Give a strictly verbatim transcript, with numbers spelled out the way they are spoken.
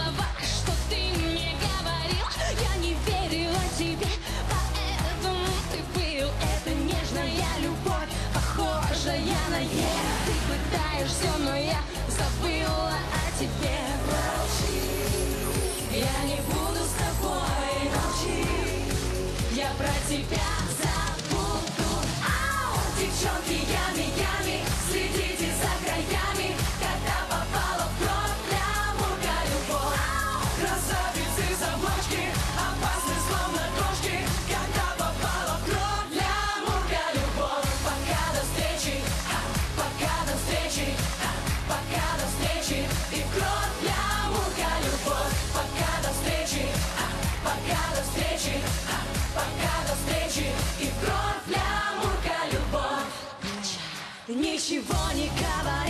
словах, что ты мне говорил. Я не верила тебе, поэтому ты был. Это нежная любовь, похожая на е. Ты пытаешься, но я забыла о тебе. Молчи, я не буду с тобой. Молчи, я про тебя забуду. Ау! Девчонки, ями, ями, следите за краями. Когда попала в кровь, лямурка любовь. Красавицы замочки, опасны словно кошки. Когда попала в кровь, лямурка любовь. Пока до встречи, ха, пока до встречи, ха, пока до встречи. И в кровь, лямурка любовь. Пока до встречи, ха, пока до встречи, ха, пока до встречи. И в кровь, лямурка любовь. Ничего не говори.